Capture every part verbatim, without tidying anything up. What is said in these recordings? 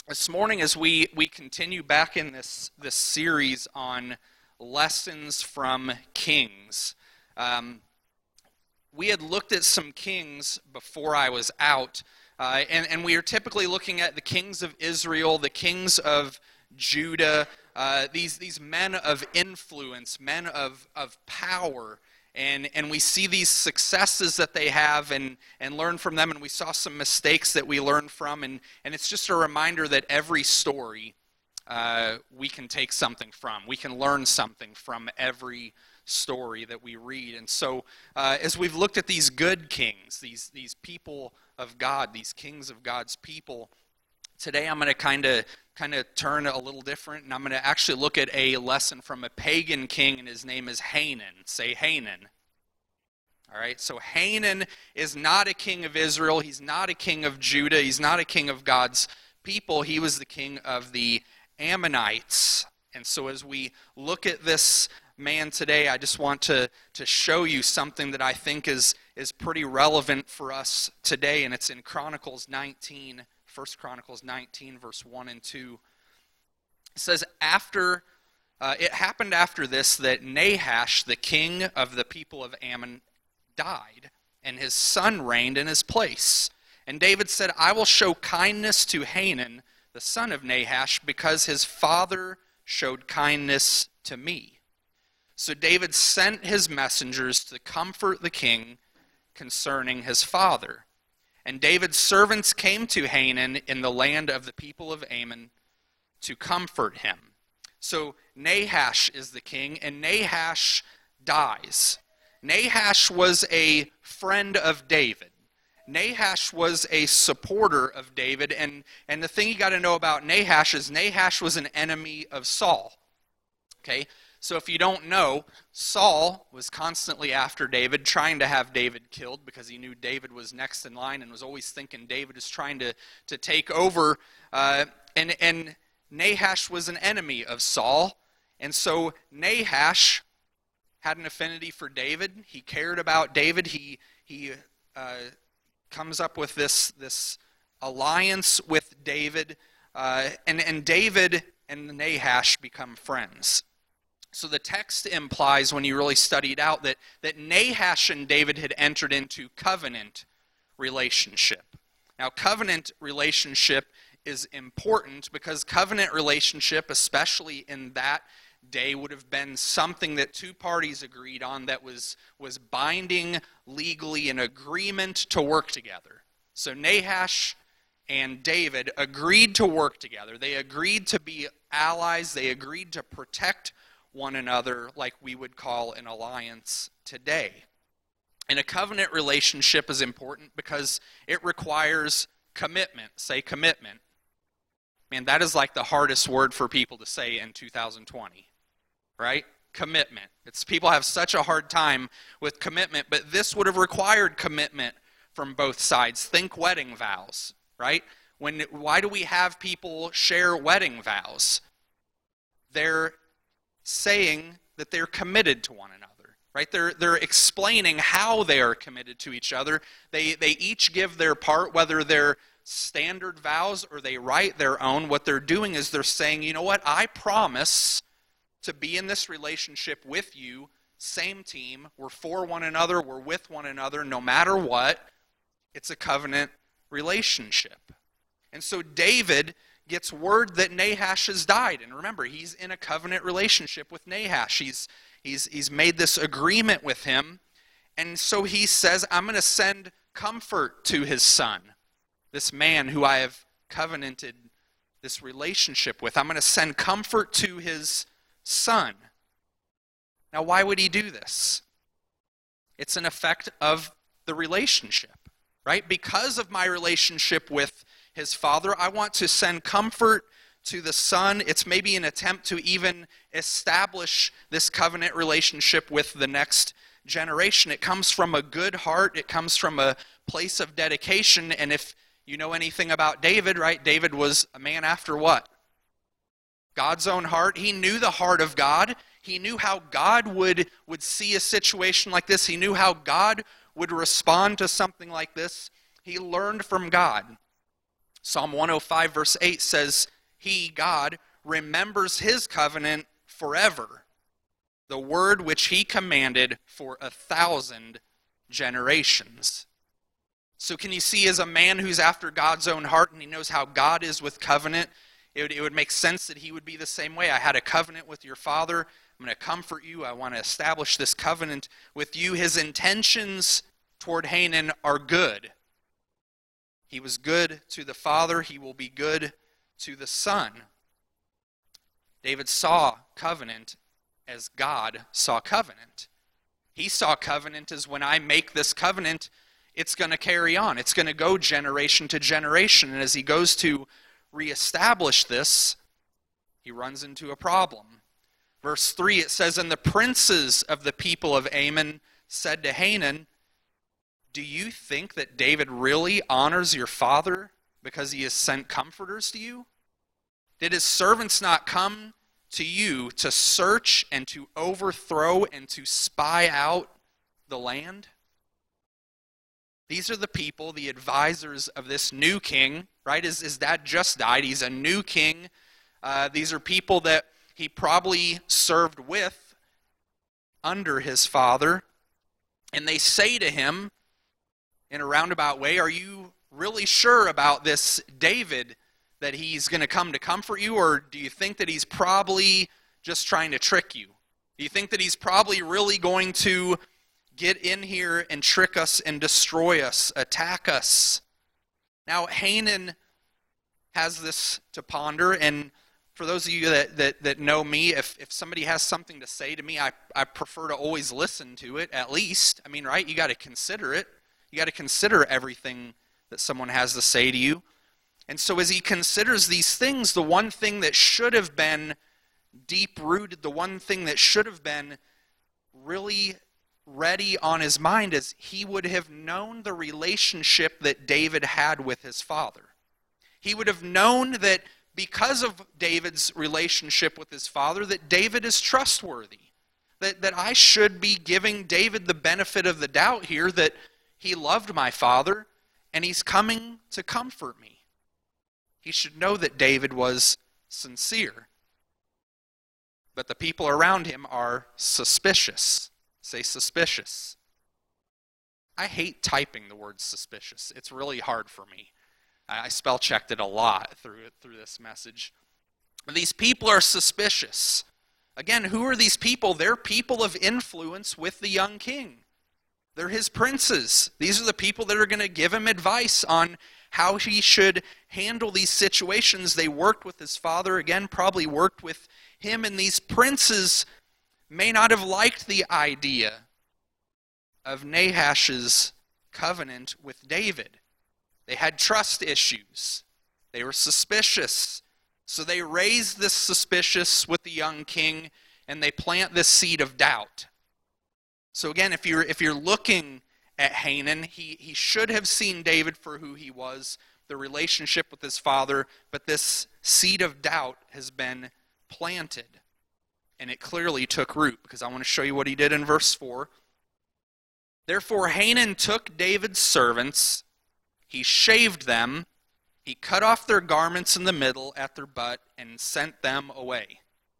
This morning, as we, we continue back in this, this series on lessons from kings, um, we had looked at some kings before I was out, uh, and, and we are typically looking at the kings of Israel, the kings of Judah, uh, these, these men of influence, men of, of power. And and we see these successes that they have and, and learn from them, and we saw some mistakes that we learned from, and, and it's just a reminder that every story uh, we can take something from. We can learn something from every story that we read. And so uh, as we've looked at these good kings, these, these people of God, these kings of God's people, today I'm going to kind of kind of turn a little different, and I'm going to actually look at a lesson from a pagan king, and his name is Hanan. Say Hanan. All right, so Hanan is not a king of Israel. He's not a king of Judah. He's not a king of God's people. He was the king of the Ammonites. And so as we look at this man today, I just want to, to show you something that I think is, is pretty relevant for us today, and it's in Chronicles nineteen. First Chronicles nineteen, verse one and two. It says, after, uh, it happened after this that Nahash, the king of the people of Ammon, died, and his son reigned in his place. And David said, I will show kindness to Hanan, the son of Nahash, because his father showed kindness to me. So David sent his messengers to comfort the king concerning his father. And David's servants came to Hanan in the land of the people of Ammon to comfort him. So Nahash is the king, and Nahash dies. Nahash was a friend of David. Nahash was a supporter of David, and, and the thing you got to know about Nahash is Nahash was an enemy of Saul. Okay? So if you don't know, Saul was constantly after David, trying to have David killed because he knew David was next in line and was always thinking David is trying to, to take over. Uh, and, and Nahash was an enemy of Saul. And so Nahash had an affinity for David. He cared about David. He, he uh, comes up with this, this alliance with David. Uh, and, and David and Nahash become friends. So the text implies, when you really study it out, that, that Nahash and David had entered into covenant relationship. Now, covenant relationship is important because covenant relationship, especially in that day, would have been something that two parties agreed on that was, was binding legally, an agreement to work together. So Nahash and David agreed to work together. They agreed to be allies. They agreed to protect one another, like we would call an alliance today. And a covenant relationship is important because it requires commitment. Say commitment. Man, that is like the hardest word for people to say in two thousand twenty, right? Commitment. It's people have such a hard time with commitment, but this would have required commitment from both sides. Think wedding vows, right? When why do we have people share wedding vows? They're saying that they're committed to one another, right? They're they're explaining how they are committed to each other. They they each give their part, whether they're standard vows or they write their own. What they're doing is they're saying, you know what, I promise to be in this relationship with you, same team, we're for one another, we're with one another, no matter what. It's a covenant relationship. And so David gets word that Nahash has died. And remember, he's in a covenant relationship with Nahash. He's, he's, he's made this agreement with him. And so he says, I'm going to send comfort to his son, this man who I have covenanted this relationship with. I'm going to send comfort to his son. Now, why would he do this? It's an effect of the relationship, right? Because of my relationship with his father, I want to send comfort to the son. It's maybe an attempt to even establish this covenant relationship with the next generation. It comes from a good heart. It comes from a place of dedication. And if you know anything about David, right? David was a man after what? God's own heart. He knew the heart of God. He knew how God would, would see a situation like this. He knew how God would respond to something like this. He learned from God. Psalm one oh five verse eight says, He, God, remembers his covenant forever, the word which he commanded for a thousand generations. So can you see, as a man who's after God's own heart and he knows how God is with covenant, it would, it would make sense that he would be the same way. I had a covenant with your father. I'm going to comfort you. I want to establish this covenant with you. His intentions toward Hanan are good. He was good to the father. He will be good to the son. David saw covenant as God saw covenant. He saw covenant as, when I make this covenant, it's going to carry on. It's going to go generation to generation. And as he goes to reestablish this, he runs into a problem. Verse three, it says, And the princes of the people of Ammon said to Hanan, Do you think that David really honors your father because he has sent comforters to you? Did his servants not come to you to search and to overthrow and to spy out the land? These are the people, the advisors of this new king, right? His, his dad just died. He's a new king. Uh, these are people that he probably served with under his father. And they say to him, in a roundabout way, Are you really sure about this David, that he's going to come to comfort you? Or do you think that he's probably just trying to trick you? Do you think that he's probably really going to get in here and trick us and destroy us, attack us? Now, Hanan has this to ponder, and for those of you that, that, that know me, if, if somebody has something to say to me, I, I prefer to always listen to it, at least. I mean, right? You got to consider it. You got to consider everything that someone has to say to you. And so as he considers these things, the one thing that should have been deep-rooted, the one thing that should have been really ready on his mind is he would have known the relationship that David had with his father. He would have known that because of David's relationship with his father, that David is trustworthy. That, that I should be giving David the benefit of the doubt here, that he loved my father and he's coming to comfort me. He should know that David was sincere. But the people around him are suspicious. Say suspicious. I hate typing the word suspicious. It's really hard for me. I spell checked it a lot through through this message. These people are suspicious. Again, who are these people? They're people of influence with the young king. They're his princes. These are the people that are going to give him advice on how he should handle these situations. They worked with his father, again, probably worked with him, and these princes may not have liked the idea of Nahash's covenant with David. They had trust issues. They were suspicious. So they raise this suspicious with the young king, and they plant this seed of doubt. So again, if you're if you're looking at Hanan, he, he should have seen David for who he was, the relationship with his father, but this seed of doubt has been planted. And it clearly took root, because I want to show you what he did in verse four. Therefore Hanan took David's servants, he shaved them, he cut off their garments in the middle at their butt, and sent them away.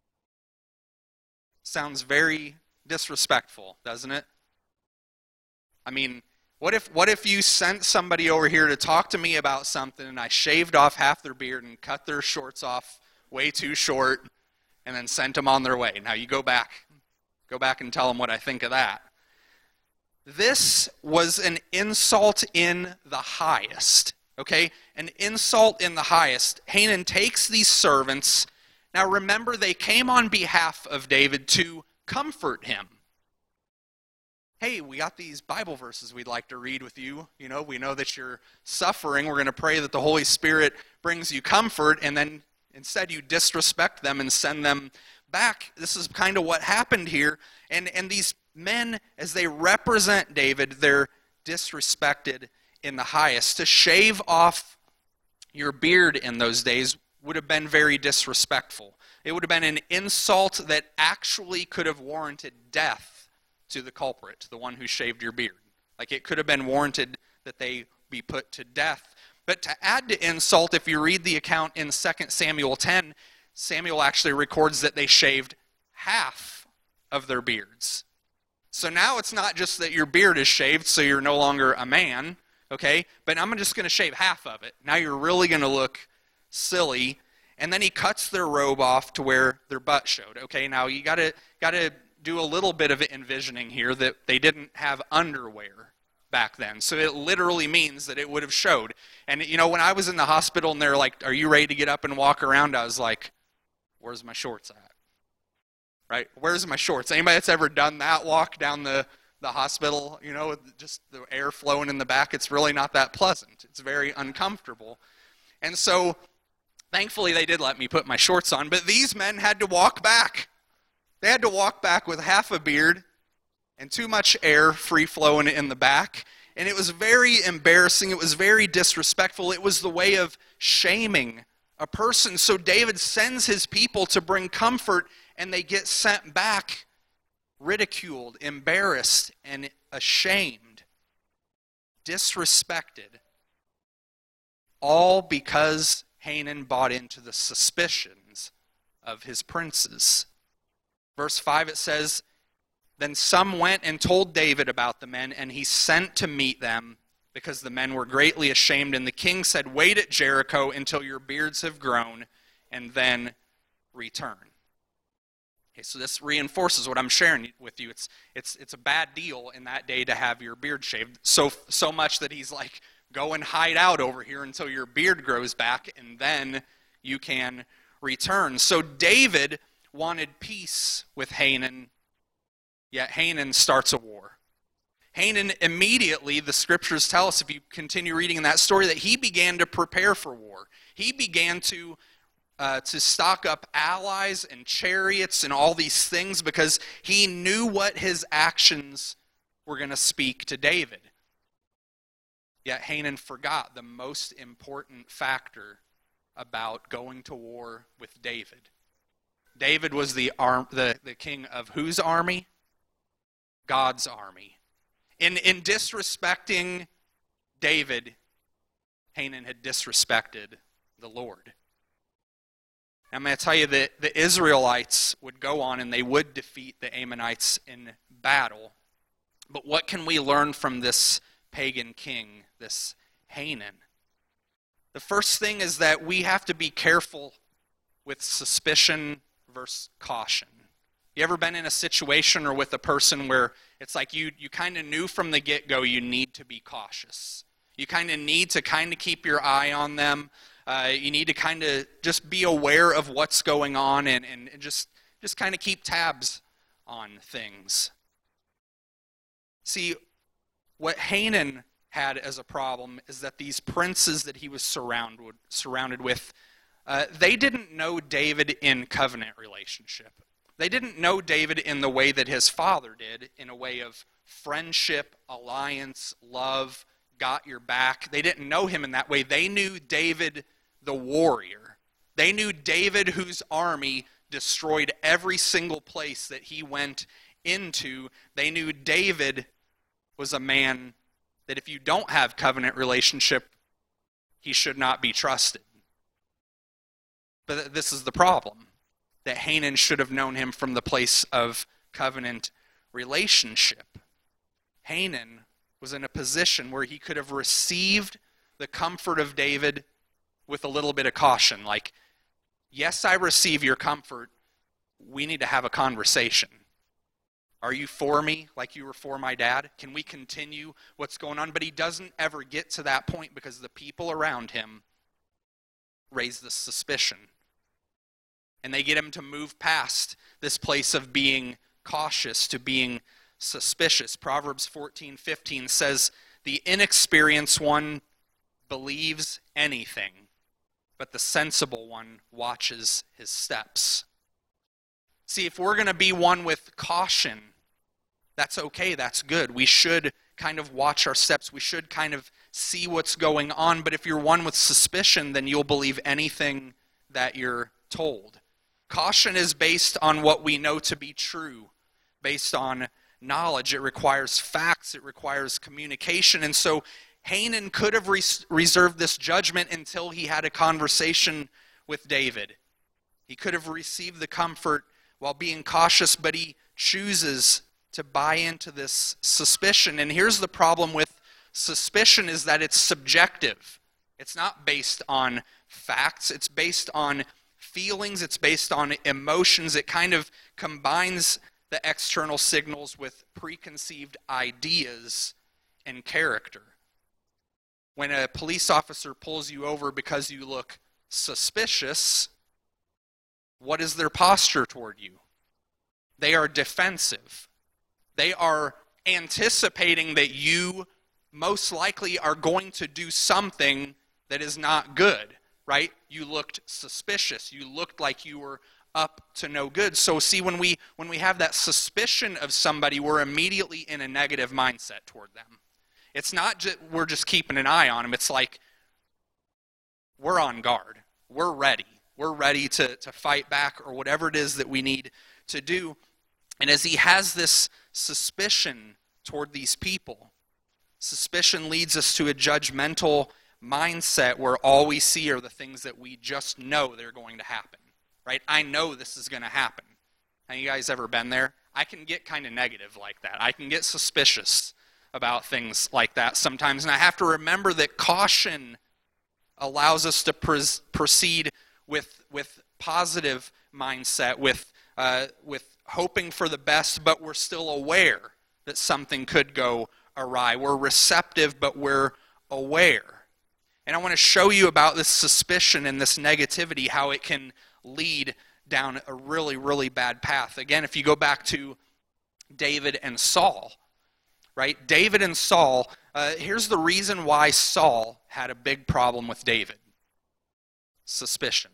Sounds very disrespectful, doesn't it? I mean, what if what if you sent somebody over here to talk to me about something, and I shaved off half their beard and cut their shorts off way too short, and then sent them on their way? Now you go back, go back and tell them what I think of that. This was an insult in the highest, okay? An insult in the highest. Hanan takes these servants. Now remember, they came on behalf of David to comfort him. Hey, we got these Bible verses we'd like to read with you. You know, we know that you're suffering. We're going to pray that the Holy Spirit brings you comfort, and then instead you disrespect them and send them back. This is kind of what happened here. And, and these men, as they represent David, they're disrespected in the highest. To shave off your beard in those days would have been very disrespectful. It would have been an insult that actually could have warranted death to the culprit, the one who shaved your beard. Like, it could have been warranted that they be put to death. But to add to insult, if you read the account in Second Samuel ten, Samuel actually records that they shaved half of their beards. So now it's not just that your beard is shaved so you're no longer a man, okay? But I'm just going to shave half of it. Now you're really going to look silly. And then he cuts their robe off to where their butt showed. Okay, now you got to got to do a little bit of envisioning here that they didn't have underwear back then. So it literally means that it would have showed. And, you know, when I was in the hospital and they're like, are you ready to get up and walk around? I was like, where's my shorts at? Right? Where's my shorts? Anybody that's ever done that walk down the, the hospital, you know, just the air flowing in the back, it's really not that pleasant. It's very uncomfortable. And so, thankfully they did let me put my shorts on, but these men had to walk back. They had to walk back with half a beard and too much air free-flowing in the back. And it was very embarrassing. It was very disrespectful. It was the way of shaming a person. So David sends his people to bring comfort, and they get sent back ridiculed, embarrassed, and ashamed, disrespected, all because Hanun bought into the suspicions of his princes. Verse five, it says, then some went and told David about the men, and he sent to meet them, because the men were greatly ashamed. And the king said, wait at Jericho until your beards have grown, and then return. Okay, so this reinforces what I'm sharing with you. It's it's it's a bad deal in that day to have your beard shaved, so so much that he's like, go and hide out over here until your beard grows back, and then you can return. So David wanted peace with Hanun, yet Hanun starts a war. Hanun immediately, the scriptures tell us, if you continue reading in that story, that he began to prepare for war. He began to uh, to stock up allies and chariots and all these things because he knew what his actions were going to speak to David. Yet Hanun forgot the most important factor about going to war with David. David was the, arm, the, the king of whose army? God's army. In, in disrespecting David, Hanun had disrespected the Lord. I'm going to tell you that the Israelites would go on and they would defeat the Ammonites in battle. But what can we learn from this pagan king, this Hanun? The first thing is that we have to be careful with suspicion versus caution. You ever been in a situation or with a person where it's like you, you kind of knew from the get-go you need to be cautious. You kind of need to kind of keep your eye on them. Uh, you need to kind of just be aware of what's going on and, and, and just, just kind of keep tabs on things. See, what Hanun had as a problem is that these princes that he was surrounded, surrounded with, uh, they didn't know David in covenant relationship. They didn't know David in the way that his father did, in a way of friendship, alliance, love, got your back. They didn't know him in that way. They knew David the warrior. They knew David whose army destroyed every single place that he went into. They knew David was a man that if you don't have covenant relationship, he should not be trusted. But this is the problem, that Hanun should have known him from the place of covenant relationship. Hanun was in a position where he could have received the comfort of David with a little bit of caution. Like, yes, I receive your comfort. We need to have a conversation. Are you for me like you were for my dad? Can we continue what's going on? But he doesn't ever get to that point because the people around him raise this suspicion. And they get him to move past this place of being cautious to being suspicious. Proverbs fourteen fifteen says, the inexperienced one believes anything, but the sensible one watches his steps. See, if we're going to be one with caution, that's okay, that's good. We should kind of watch our steps. We should kind of see what's going on. But if you're one with suspicion, then you'll believe anything that you're told. Caution is based on what we know to be true, based on knowledge. It requires facts. It requires communication. And so Hanan could have res- reserved this judgment until he had a conversation with David. He could have received the comfort while being cautious, but he chooses to buy into this suspicion. And here's the problem with suspicion, is that it's subjective. It's not based on facts. It's based on feelings. It's based on emotions. It kind of combines the external signals with preconceived ideas and character. When a police officer pulls you over because you look suspicious, what is their posture toward you? They are defensive. They are anticipating that you most likely are going to do something that is not good, right? You looked suspicious. You looked like you were up to no good. So see, when we when we have that suspicion of somebody, we're immediately in a negative mindset toward them. It's not just we're just keeping an eye on them. It's like we're on guard. We're ready. We're ready to, to fight back or whatever it is that we need to do. And as he has this suspicion toward these people, suspicion leads us to a judgmental mindset where all we see are the things that we just know they're going to happen, right? I know this is going to happen. Have you guys ever been there? I can get kind of negative like that. I can get suspicious about things like that sometimes. And I have to remember that caution allows us to pres- proceed with with positive mindset, with uh, with hoping for the best, but we're still aware that something could go awry. We're receptive, but we're aware. And I want to show you about this suspicion and this negativity, how it can lead down a really, really bad path. Again, if you go back to David and Saul, right? David and Saul, uh, here's the reason why Saul had a big problem with David. Suspicion.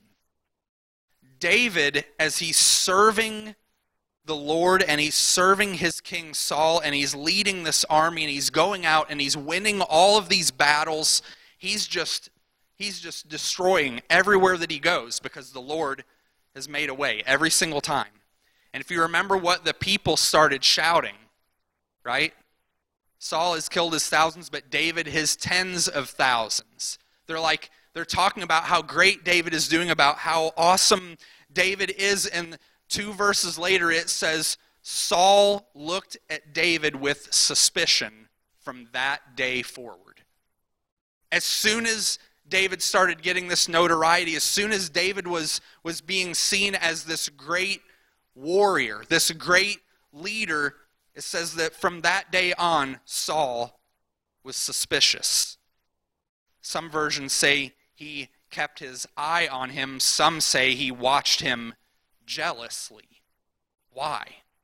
David, as he's serving the Lord and he's serving his king Saul and he's leading this army and he's going out and he's winning all of these battles, he's just he's just destroying everywhere that he goes because the Lord has made a way every single time. And if you remember what the people started shouting, right? Saul has killed his thousands, but David his tens of thousands. They're like, they're talking about how great David is doing, about how awesome David is, and two verses later it says, Saul looked at David with suspicion from that day forward. As soon as David started getting this notoriety, as soon as David was, was being seen as this great warrior, this great leader, it says that from that day on, Saul was suspicious. Some versions say he kept his eye on him. Some say he watched him jealously. Why?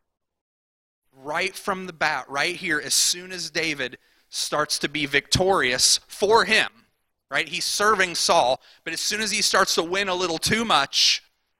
Right from the bat, right here, as soon as David starts to be victorious for him, right? He's serving Saul, but as soon as he starts to win a little too much,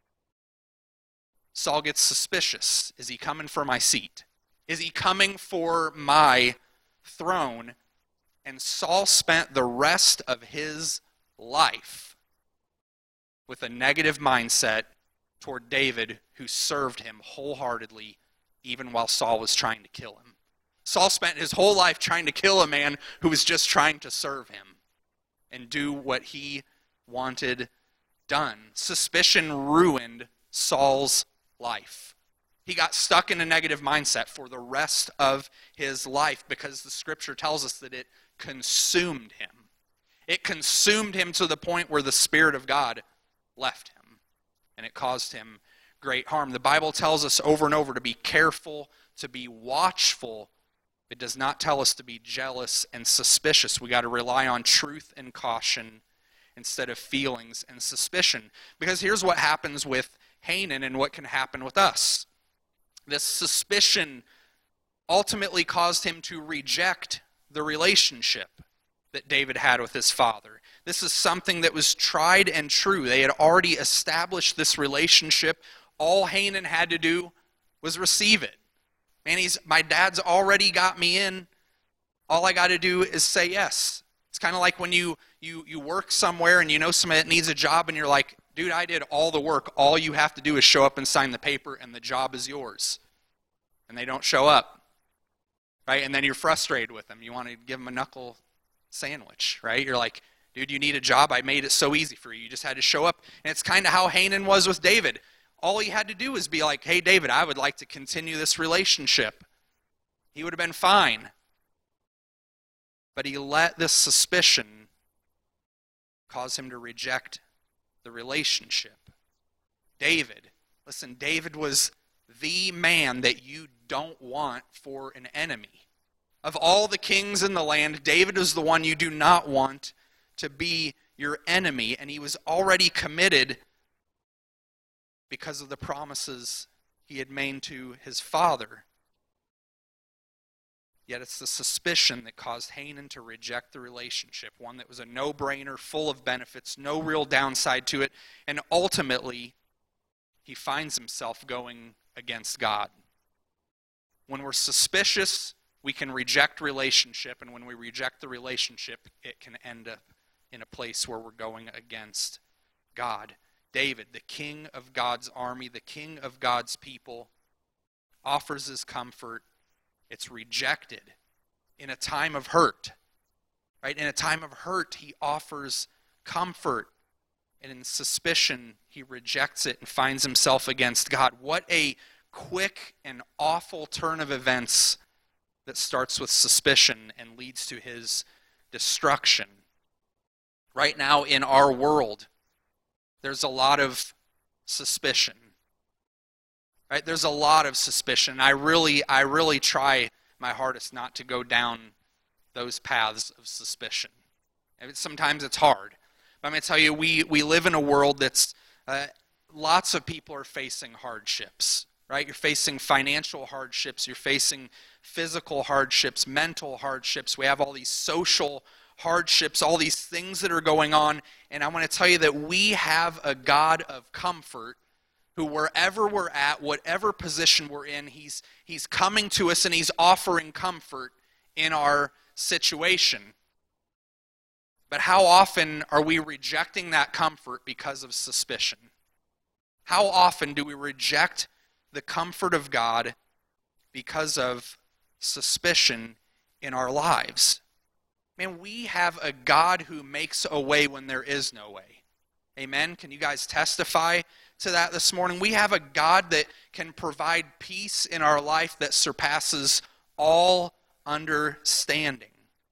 Saul gets suspicious. Is he coming for my seat? Is he coming for my throne? And Saul spent the rest of his life with a negative mindset toward David, who served him wholeheartedly even while Saul was trying to kill him. Saul spent his whole life trying to kill a man who was just trying to serve him and do what he wanted done. Suspicion ruined Saul's life. He got stuck in a negative mindset for the rest of his life because the scripture tells us that it consumed him. It consumed him to the point where the Spirit of God left him, and it caused him great harm. The Bible tells us over and over to be careful, to be watchful. It does not tell us to be jealous and suspicious. We got to rely on truth and caution instead of feelings and suspicion. Because here's what happens with Hanan and what can happen with us. This suspicion ultimately caused him to reject the relationship that David had with his father. This is something that was tried and true. They had already established this relationship. All Hanan had to do was receive it. Man, he's, my dad's already got me in. All I got to do is say yes. It's kind of like when you, you, you work somewhere and you know somebody that needs a job and you're like, dude, I did all the work. All you have to do is show up and sign the paper and the job is yours. And they don't show up. Right? And then you're frustrated with them. You want to give them a knuckle sandwich, right? You're like, dude, you need a job? I made it so easy for you. You just had to show up. And it's kind of how Hanan was with David. All he had to do was be like, hey, David, I would like to continue this relationship. He would have been fine. But he let this suspicion cause him to reject the relationship. David, listen, David was the man that you don't want for an enemy. Of all the kings in the land, David is the one you do not want to be your enemy, and he was already committed because of the promises he had made to his father. Yet it's the suspicion that caused Hanan to reject the relationship, one that was a no-brainer, full of benefits, no real downside to it, and ultimately he finds himself going against God. When we're suspicious, we can reject relationship, and when we reject the relationship, it can end up in a place where we're going against God. David, the king of God's army, the king of God's people, offers his comfort. It's rejected in a time of hurt. Right? In a time of hurt, he offers comfort. And in suspicion, he rejects it and finds himself against God. What a quick and awful turn of events that starts with suspicion and leads to his destruction. Right now in our world, there's a lot of suspicion. Right? There's a lot of suspicion. I really, I really try my hardest not to go down those paths of suspicion. And sometimes it's hard. But I'm going to tell you, we, we live in a world that's, uh, lots of people are facing hardships. Right? You're facing financial hardships. You're facing physical hardships, mental hardships. We have all these social hardships, all these things that are going on. And I want to tell you that we have a God of comfort who, wherever we're at, whatever position we're in, he's, he's coming to us and he's offering comfort in our situation. But how often are we rejecting that comfort because of suspicion? How often do we reject the comfort of God because of suspicion in our lives? Man, we have a God who makes a way when there is no way. Amen? Can you guys testify to that this morning? We have a God that can provide peace in our life that surpasses all understanding.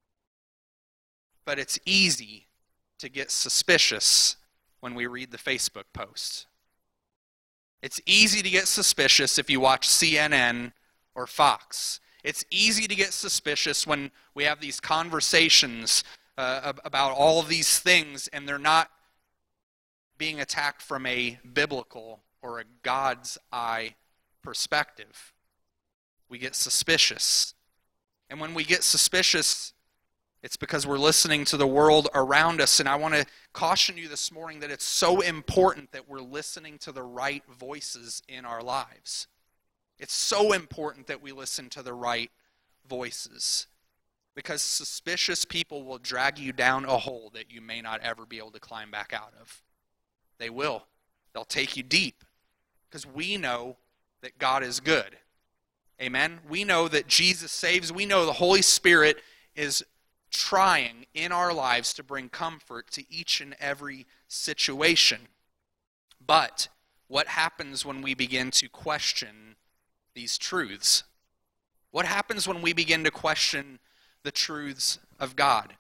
But it's easy to get suspicious when we read the Facebook posts. It's easy to get suspicious if you watch C N N or Fox. It's easy to get suspicious when we have these conversations uh, about all of these things and they're not being attacked from a biblical or a God's eye perspective. We get suspicious. And when we get suspicious, it's because we're listening to the world around us. And I want to caution you this morning that it's so important that we're listening to the right voices in our lives. It's so important that we listen to the right voices. Because suspicious people will drag you down a hole that you may not ever be able to climb back out of. They will. They'll take you deep. Because we know that God is good. Amen? We know that Jesus saves. We know the Holy Spirit is trying in our lives to bring comfort to each and every situation. But what happens when we begin to question these truths? What happens when we begin to question the truths of God?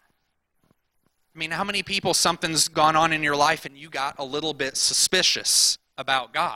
I mean, how many people, something's gone on in your life and you got a little bit suspicious about God?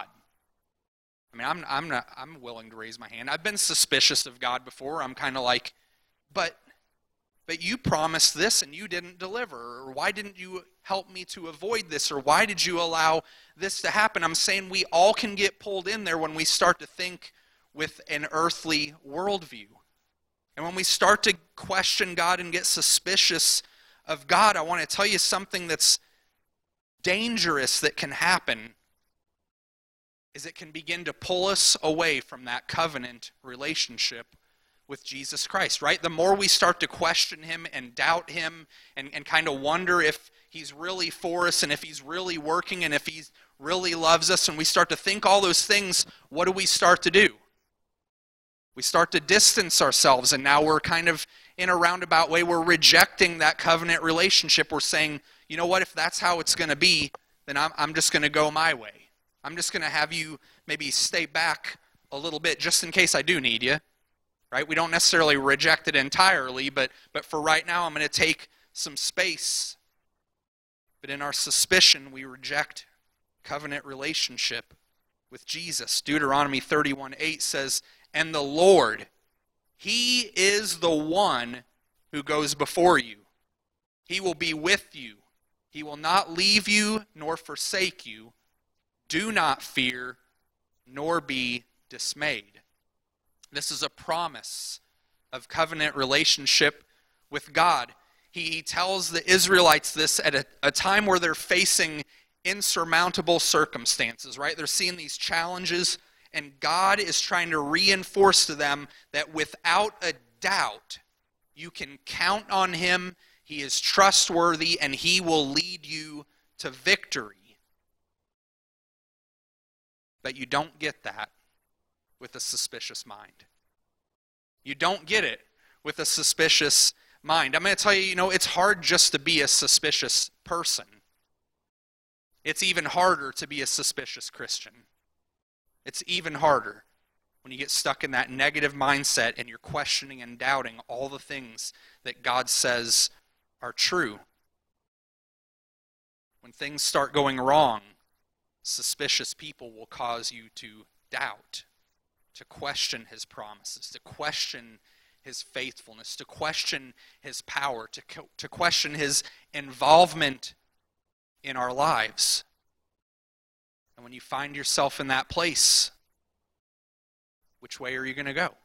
I mean, I'm I'm not I'm willing to raise my hand. I've been suspicious of God before. I'm kind of like, but but you promised this and you didn't deliver, or why didn't you help me to avoid this, or why did you allow this to happen? I'm saying we all can get pulled in there when we start to think with an earthly worldview. And when we start to question God and get suspicious of God, I want to tell you something that's dangerous that can happen is it can begin to pull us away from that covenant relationship with Jesus Christ, right? The more we start to question him and doubt him and, and kind of wonder if he's really for us and if he's really working and if he really loves us, and we start to think all those things, what do we start to do? We start to distance ourselves, and now we're kind of in a roundabout way, we're rejecting that covenant relationship. We're saying, you know what, if that's how it's going to be, then I'm, I'm just going to go my way. I'm just going to have you maybe stay back a little bit just in case I do need you. Right? We don't necessarily reject it entirely, but, but for right now, I'm going to take some space. But in our suspicion, we reject covenant relationship with Jesus. Deuteronomy thirty-one eight says, "And the Lord, He is the one who goes before you. He will be with you. He will not leave you nor forsake you. Do not fear, nor be dismayed." This is a promise of covenant relationship with God. He tells the Israelites this at a, a time where they're facing insurmountable circumstances, right? They're seeing these challenges, and God is trying to reinforce to them that without a doubt, you can count on Him. He is trustworthy, and He will lead you to victory. But you don't get that with a suspicious mind. You don't get it with a suspicious mind. I'm going to tell you, you know, it's hard just to be a suspicious person. It's even harder to be a suspicious Christian. It's even harder when you get stuck in that negative mindset and you're questioning and doubting all the things that God says are true. When things start going wrong, suspicious people will cause you to doubt, to question His promises, to question His faithfulness, to question His power, to, to question His involvement in our lives. And when you find yourself in that place, which way are you going to go?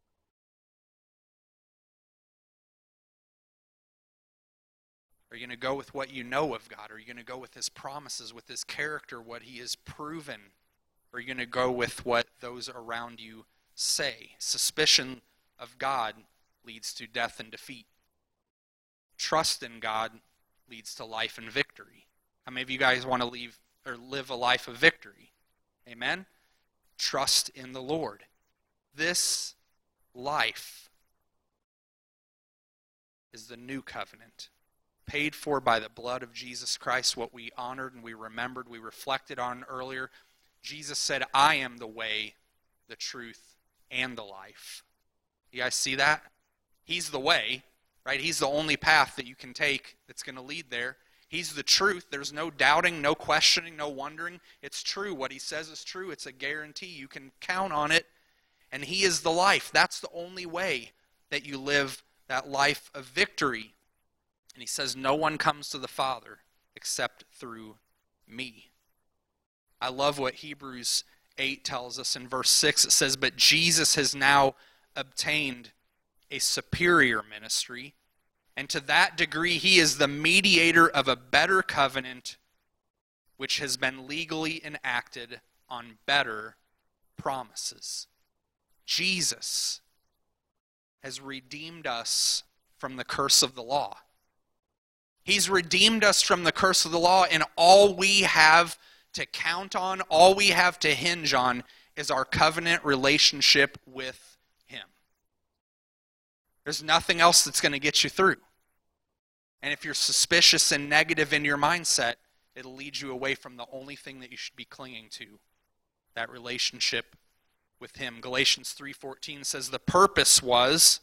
Are you going to go with what you know of God? Are you going to go with His promises, with His character, what He has proven? Or are you going to go with what those around you say? Suspicion of God leads to death and defeat. Trust in God leads to life and victory. How many of you guys want to leave or live a life of victory? Amen? Trust in the Lord. This life is the new covenant, paid for by the blood of Jesus Christ, what we honored and we remembered, we reflected on earlier. Jesus said, "I am the way, the truth, and the life." You guys see that? He's the way, right? He's the only path that you can take that's going to lead there. He's the truth. There's no doubting, no questioning, no wondering. It's true. What He says is true. It's a guarantee. You can count on it. And He is the life. That's the only way that you live that life of victory. And He says, no one comes to the Father except through me. I love what Hebrews eight tells us in verse six. It says, "But Jesus has now obtained a superior ministry, and to that degree He is the mediator of a better covenant, which has been legally enacted on better promises." Jesus has redeemed us from the curse of the law. He's redeemed us from the curse of the law, and all we have to count on, all we have to hinge on, is our covenant relationship with Him. There's nothing else that's going to get you through. And if you're suspicious and negative in your mindset, it'll lead you away from the only thing that you should be clinging to, that relationship with Him. Galatians three fourteen says, "The purpose was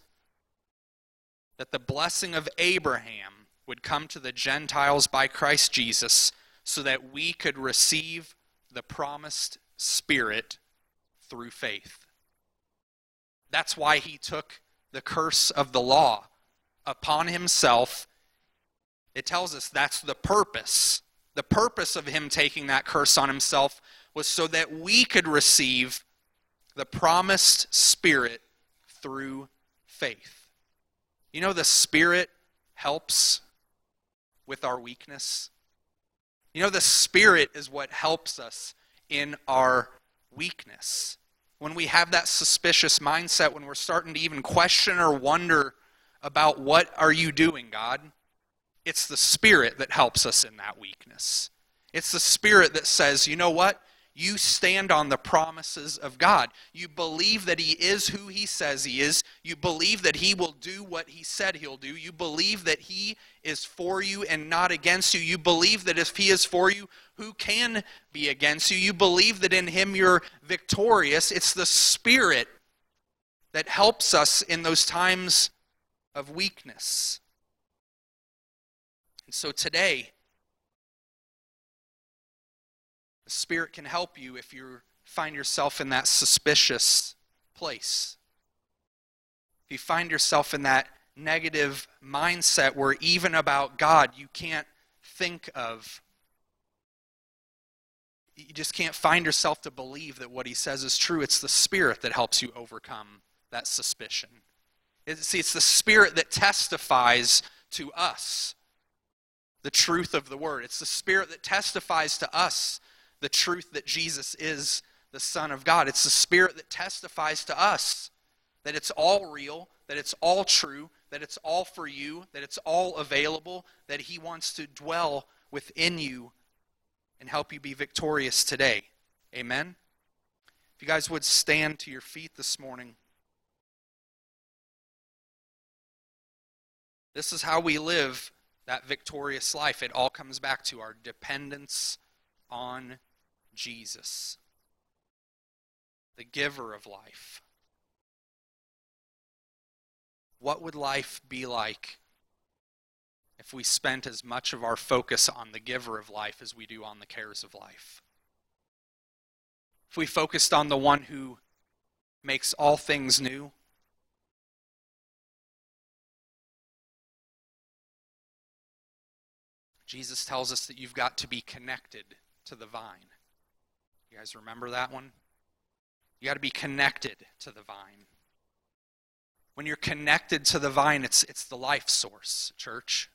that the blessing of Abraham would come to the Gentiles by Christ Jesus, so that we could receive the promised Spirit through faith." That's why He took the curse of the law upon Himself. It tells us that's the purpose. The purpose of Him taking that curse on Himself was so that we could receive the promised Spirit through faith. You know, the Spirit helps with our weakness. You know, the Spirit is what helps us in our weakness. When we have that suspicious mindset, when we're starting to even question or wonder about what are you doing, God, it's the Spirit that helps us in that weakness. It's the Spirit that says, you know what? You stand on the promises of God. You believe that he is who he says he is. You believe that he will do what he said he'll do. You believe that he is for you and not against you. You believe that if he is for you, who can be against you? You believe that in him you're victorious. It's the Spirit that helps us in those times of weakness. And so today, the Spirit can help you if you find yourself in that suspicious place. If you find yourself in that negative mindset where even about God you can't think of, you just can't find yourself to believe that what he says is true. It's the Spirit that helps you overcome that suspicion. It's, see, it's the Spirit that testifies to us the truth of the Word. It's the Spirit that testifies to us the truth that Jesus is the Son of God. It's the Spirit that testifies to us that it's all real, that it's all true, that it's all for you, that it's all available, that he wants to dwell within you and help you be victorious today. Amen? If you guys would stand to your feet this morning. This is how we live that victorious life. It all comes back to our dependence on Jesus, the giver of life. What would life be like if we spent as much of our focus on the giver of life as we do on the cares of life? If we focused on the one who makes all things new? Jesus tells us that you've got to be connected to the vine. You guys remember that one? You got to be connected to the vine. When you're connected to the vine, it's, it's the life source, church.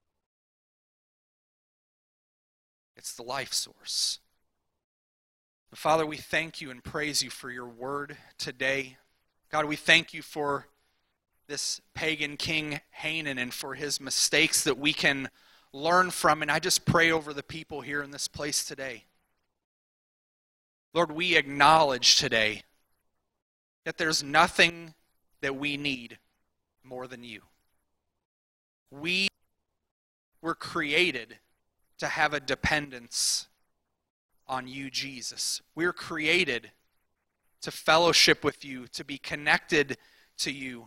It's the life source. Father, we thank you and praise you for your word today. God, we thank you for this pagan king Hanan and for his mistakes that we can learn from. And I just pray over the people here in this place today. Lord, we acknowledge today that there's nothing that we need more than you. We were created to have a dependence on you, Jesus. We're created to fellowship with you, to be connected to you.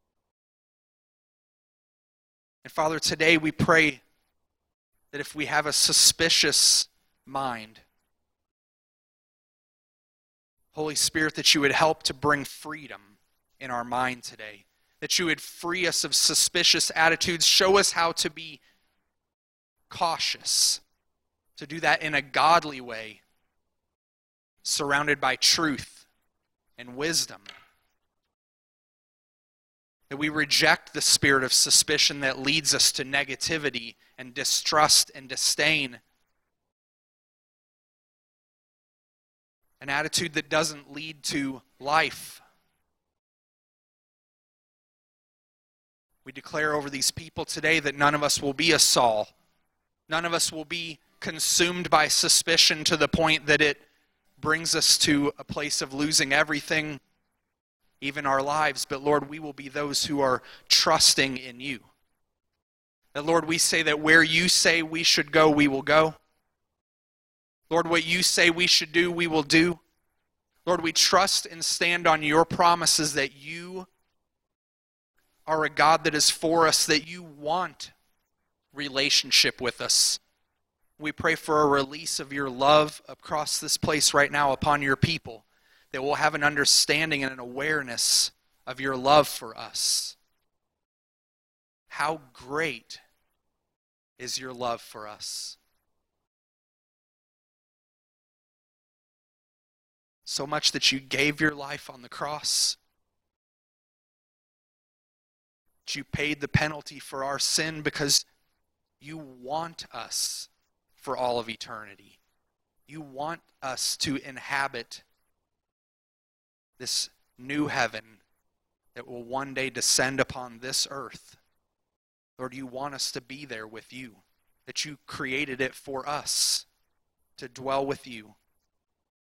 And Father, today we pray that if we have a suspicious mind, Holy Spirit, that you would help to bring freedom in our mind today. That you would free us of suspicious attitudes. Show us how to be cautious. To do that in a godly way. Surrounded by truth and wisdom. That we reject the spirit of suspicion that leads us to negativity and distrust and disdain. An attitude that doesn't lead to life. We declare over these people today that none of us will be a Saul. None of us will be consumed by suspicion to the point that it brings us to a place of losing everything, even our lives. But Lord, we will be those who are trusting in you. That Lord, we say that where you say we should go, we will go. Lord, what you say we should do, we will do. Lord, we trust and stand on your promises that you are a God that is for us, that you want relationship with us. We pray for a release of your love across this place right now upon your people, that we'll have an understanding and an awareness of your love for us. How great is your love for us? So much that you gave your life on the cross. That you paid the penalty for our sin because you want us for all of eternity. You want us to inhabit this new heaven that will one day descend upon this earth. Lord, you want us to be there with you. That you created it for us to dwell with you.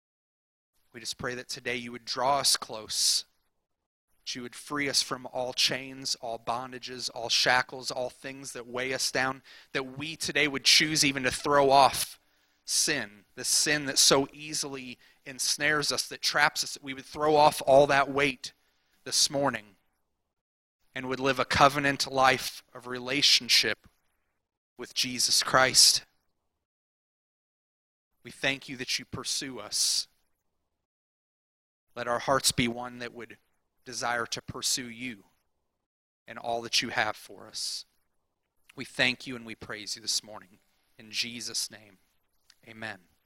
We just pray that today you would draw us close, that you would free us from all chains, all bondages, all shackles, all things that weigh us down, that we today would choose even to throw off sin, the sin that so easily ensnares us, that traps us, that we would throw off all that weight this morning and would live a covenant life of relationship with Jesus Christ. We thank you that you pursue us. Let our hearts be one that would desire to pursue you and all that you have for us. We thank you and we praise you this morning. In Jesus' name, amen.